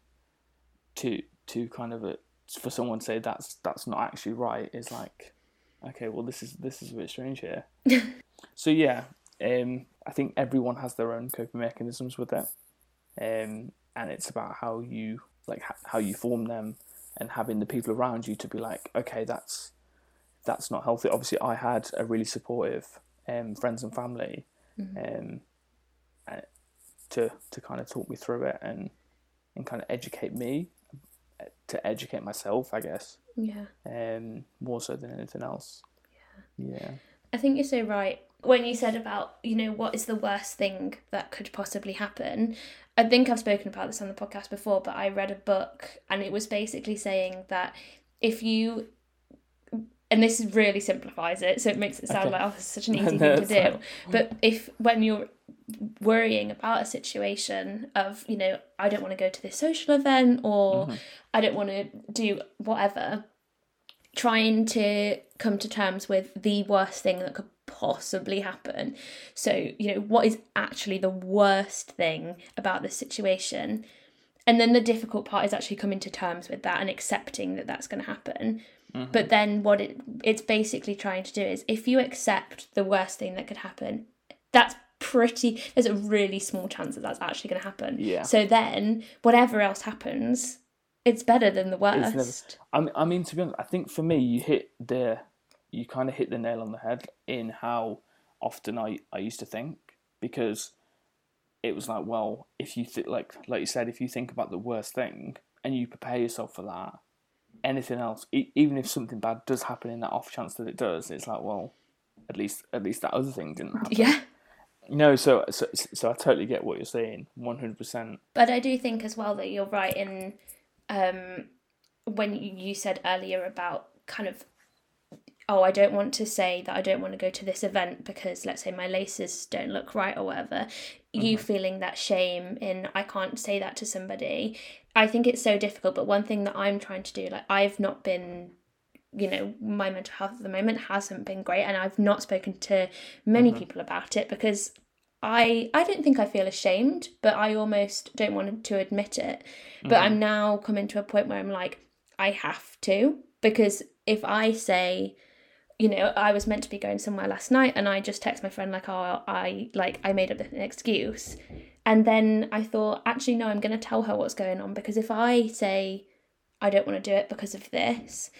To to kind of a, for someone to say that's that's not actually right is like, okay, well this is this is a bit strange here. So yeah. Um, I think everyone has their own coping mechanisms with it, um, and it's about how you like ha- how you form them, and having the people around you to be like, okay, that's that's not healthy. Obviously, I had a really supportive um, friends and family, mm-hmm. um, to to kind of talk me through it and and kind of educate me, to educate myself, I guess. Yeah. Um, more so than anything else. Yeah. Yeah. I think you're so right. When you said about, you know, what is the worst thing that could possibly happen, I think I've spoken about this on the podcast before, but I read a book and it was basically saying that if you, and this really simplifies it, so it makes it sound okay. like, oh, this is such an easy no, thing to do, fine. But if, when you're worrying about a situation of, you know, I don't want to go to this social event or mm-hmm. I don't want to do whatever, trying to come to terms with the worst thing that could possibly happen. So, you know, what is actually the worst thing about this situation? And then the difficult part is actually coming to terms with that and accepting that that's going to happen. Mm-hmm. But then what it it's basically trying to do is, if you accept the worst thing that could happen, that's pretty, there's a really small chance that that's actually going to happen. Yeah. So then whatever else happens, it's better than the worst. Never, I mean, I mean, to be honest, I think for me, you hit the, you kind of hit the nail on the head in how often I, I used to think, because it was like, well, if you think, like like you said, if you think about the worst thing and you prepare yourself for that, anything else, e- even if something bad does happen in that off chance that it does, it's like, well, at least at least that other thing didn't happen. Yeah. No, so so so I totally get what you're saying, one hundred percent. But I do think as well that you're right in. Um, when you said earlier about kind of, oh, I don't want to say that I don't want to go to this event because, let's say, my laces don't look right or whatever, mm-hmm. you feeling that shame in, I can't say that to somebody. I think it's so difficult, but one thing that I'm trying to do, like, I've not been, you know, my mental health at the moment hasn't been great, and I've not spoken to many mm-hmm. people about it because I I don't think I feel ashamed, but I almost don't want to admit it. But mm-hmm. I'm now coming to a point where I'm like, I have to, because if I say, you know, I was meant to be going somewhere last night and I just text my friend like, oh, I like I made up an excuse. And then I thought, actually, no, I'm going to tell her what's going on, because if I say I don't want to do it because of this,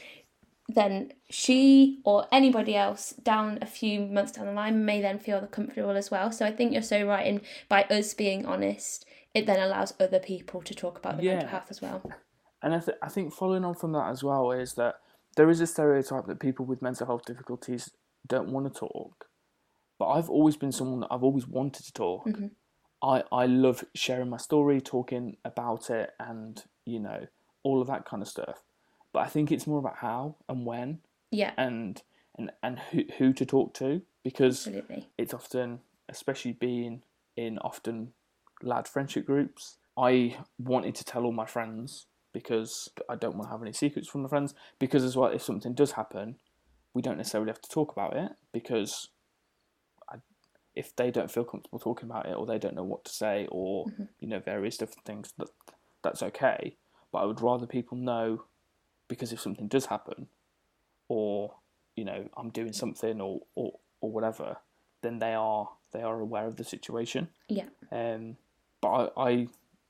then she or anybody else down a few months down the line may then feel comfortable as well. So I think you're so right in, by us being honest, it then allows other people to talk about their yeah. mental health as well. And I, th- I think following on from that as well is that there is a stereotype that people with mental health difficulties don't want to talk, but I've always been someone that I've always wanted to talk. Mm-hmm. I, I love sharing my story, talking about it, and, you know, all of that kind of stuff. But I think it's more about how and when, Yeah. and and, and who, who to talk to, because Absolutely. it's often, especially being in often lad friendship groups, I wanted to tell all my friends because I don't want to have any secrets from the friends, because as well, if something does happen, we don't necessarily have to talk about it, because I, if they don't feel comfortable talking about it, or they don't know what to say, or, mm-hmm. you know, various different things, that that's okay. But I would rather people know, because if something does happen, or, you know, I'm doing something or, or, or whatever, then they are they are aware of the situation. Yeah. Um, but I, I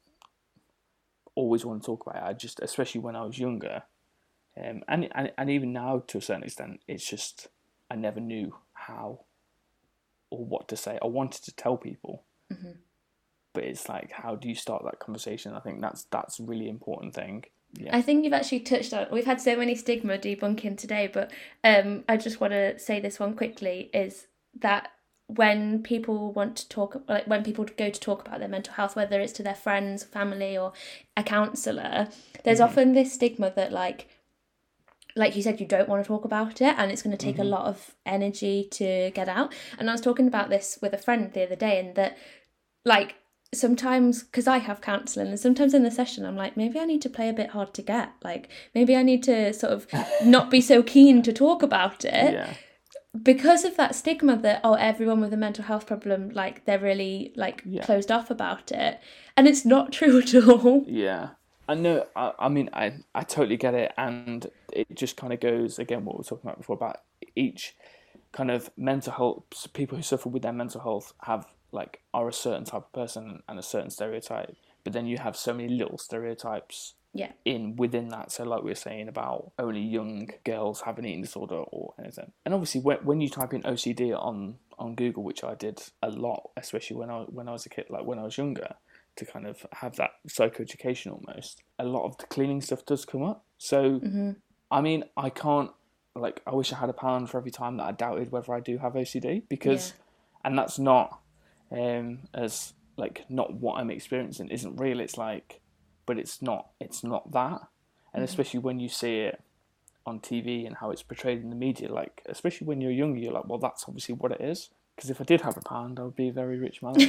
always want to talk about it. I just, especially when I was younger, um, and, and and even now to a certain extent, it's just I never knew how or what to say. I wanted to tell people, mm-hmm. but it's like, how do you start that conversation? I think that's that's a really important thing. Yeah. I think you've actually touched on, we've had so many stigma debunking today, but um, I just want to say this one quickly, is that when people want to talk, like when people go to talk about their mental health, whether it's to their friends, family, or a counsellor, there's mm-hmm. often this stigma that, like, like you said, you don't want to talk about it, and it's going to take mm-hmm. a lot of energy to get out. And I was talking about this with a friend the other day, and that, like, sometimes, because I have counselling, and sometimes in the session I'm like, maybe I need to play a bit hard to get, like maybe I need to sort of not be so keen to talk about it, yeah. because of that stigma that, oh, everyone with a mental health problem, like, they're really, like, yeah. closed off about it, and it's not true at all. Yeah, I know. I, I mean, I, I totally get it, and it just kind of goes, again, what we were talking about before, about each kind of mental health, people who suffer with their mental health have, like, are a certain type of person and a certain stereotype, but then you have so many little stereotypes yeah. in within that. So like we were saying about only young girls have an eating disorder or anything. And obviously when when you type in O C D on, on Google, which I did a lot, especially when I when I was a kid, like when I was younger, to kind of have that psychoeducation almost, a lot of the cleaning stuff does come up. So, mm-hmm. I mean, I can't, like, I wish I had a pound for every time that I doubted whether I do have O C D, because, yeah. and that's not, um, as, like, not what I'm experiencing isn't real. It's like, but it's not, it's not that. And mm-hmm. especially when you see it on T V and how it's portrayed in the media, like, especially when you're younger, you're like, well, that's obviously what it is. Because if I did have a pound, I would be a very rich man.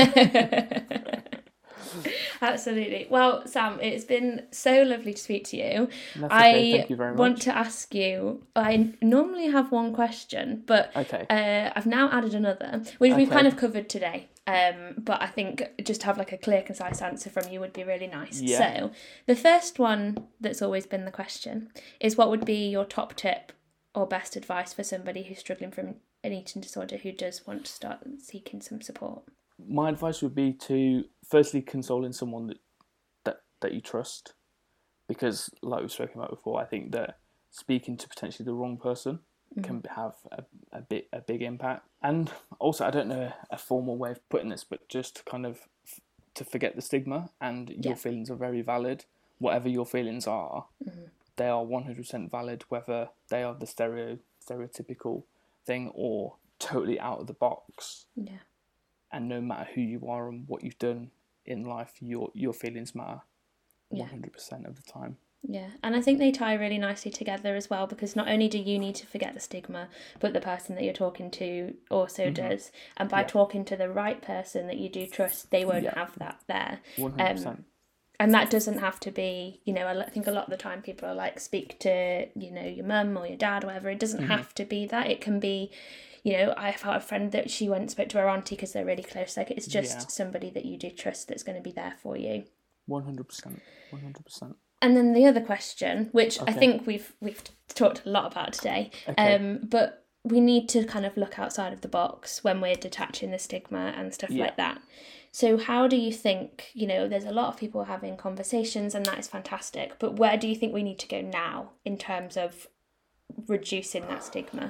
Absolutely. Well, Sam, it's been so lovely to speak to you. That's okay. I Thank you very much. want to ask you, I normally have one question, but okay. uh, I've now added another, which okay. we've kind of covered today. Um, but I think just to have, like, a clear, concise answer from you would be really nice. Yeah. So the first one that's always been the question is, what would be your top tip or best advice for somebody who's struggling from an eating disorder who does want to start seeking some support? My advice would be to firstly consoling someone that, that, that you trust, because like we've spoken about before, I think that speaking to potentially the wrong person mm-hmm. can have a, a bit a big impact. And also, I don't know a formal way of putting this, but just kind of f- to forget the stigma, and your yeah. feelings are very valid. Whatever your feelings are, mm-hmm. they are one hundred percent valid, whether they are the stereo stereotypical thing or totally out of the box. Yeah. And no matter who you are and what you've done in life, your your feelings matter one hundred percent yeah. of the time. Yeah, and I think they tie really nicely together as well, because not only do you need to forget the stigma, but the person that you're talking to also mm-hmm. does. And by yeah. talking to the right person that you do trust, they won't yeah. have that there. one hundred percent. Um, and that doesn't have to be, you know, I think a lot of the time people are like, speak to, you know, your mum or your dad or whatever. It doesn't mm-hmm. have to be that. It can be, you know, I've had a friend that she went and spoke to her auntie because they're really close. Like, it's just yeah. somebody that you do trust that's going to be there for you. one hundred percent. one hundred percent. And then the other question, which okay. I think we've we've talked a lot about today, okay. um, but we need to kind of look outside of the box when we're detaching the stigma and stuff yeah. like that. So how do you think, you know, there's a lot of people having conversations and that is fantastic, but where do you think we need to go now in terms of reducing that stigma?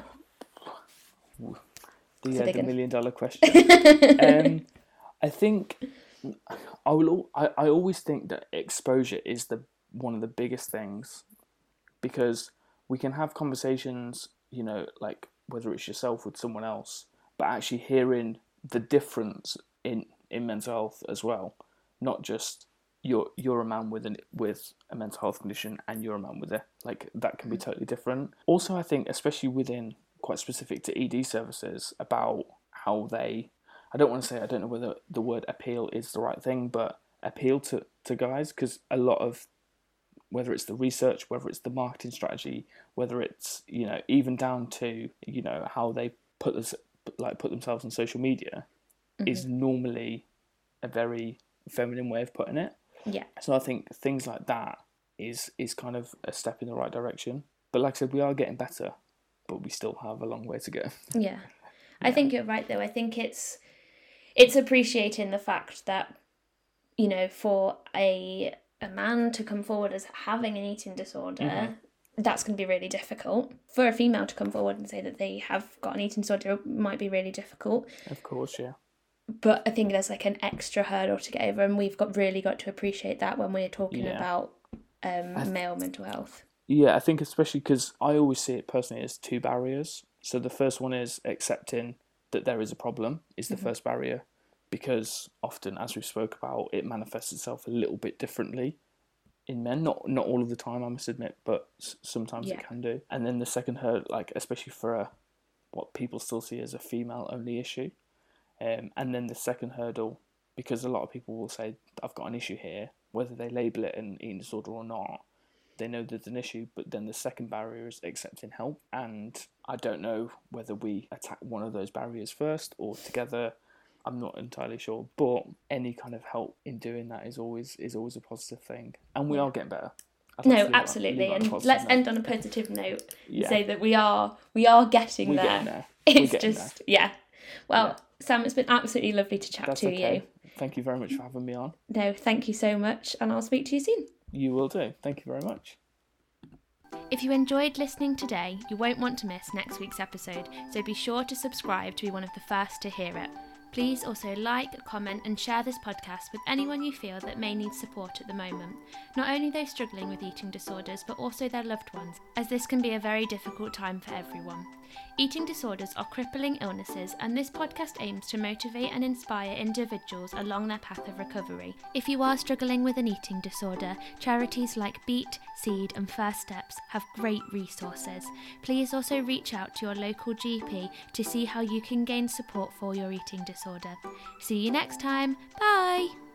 The, uh, the million dollar question. um, I think I will. I, I always think that exposure is the one of the biggest things, because we can have conversations, you know, like whether it's yourself with someone else, but actually hearing the difference in, in mental health as well, not just you're you're a man with an with a mental health condition and you're a man with it. Like, that can be totally different. Also, I think, especially within quite specific to E D services, about how they, I don't want to say, I don't know whether the word appeal is the right thing, but appeal to, to guys, because a lot of, whether it's the research, whether it's the marketing strategy, whether it's, you know, even down to, you know, how they put this, like put themselves on social media, mm-hmm. is normally a very feminine way of putting it. Yeah. So I think things like that is is kind of a step in the right direction. But like I said, we are getting better, but we still have a long way to go. Yeah. Yeah. I think you're right, though. I think it's it's appreciating the fact that, you know, for a a man to come forward as having an eating disorder, mm-hmm. that's going to be really difficult. For a female to come forward and say that they have got an eating disorder might be really difficult. Of course, yeah. But I think there's like an extra hurdle to get over, and we've got really got to appreciate that when we're talking yeah. about um, th- male mental health. Yeah, I think especially because I always see it personally as two barriers. So the first one is accepting that there is a problem is the mm-hmm. first barrier, because often, as we spoke about, it manifests itself a little bit differently in men. Not not all of the time, I must admit, but sometimes yeah. it can do. And then the second hurdle, like especially for a, what people still see as a female-only issue. Um, and then the second hurdle, because a lot of people will say, I've got an issue here, whether they label it an eating disorder or not, they know there's an issue, but then the second barrier is accepting help. And I don't know whether we attack one of those barriers first or together. I'm not entirely sure, but any kind of help in doing that is always is always a positive thing. And we are getting better. No, absolutely. And let's note. end on a positive note and yeah. say that we are we are getting We're there. Getting there. It's getting just, there. yeah. Well, yeah. Sam, it's been absolutely lovely to chat That's to okay. you. Thank you very much for having me on. No, thank you so much, and I'll speak to you soon. You will do. Thank you very much. If you enjoyed listening today, you won't want to miss next week's episode, so be sure to subscribe to be one of the first to hear it. Please also like, comment and share this podcast with anyone you feel that may need support at the moment. Not only those struggling with eating disorders, but also their loved ones, as this can be a very difficult time for everyone. Eating disorders are crippling illnesses, and this podcast aims to motivate and inspire individuals along their path of recovery. If you are struggling with an eating disorder, charities like Beat, Seed and First Steps have great resources. Please also reach out to your local G P to see how you can gain support for your eating disorder. See you next time. Bye!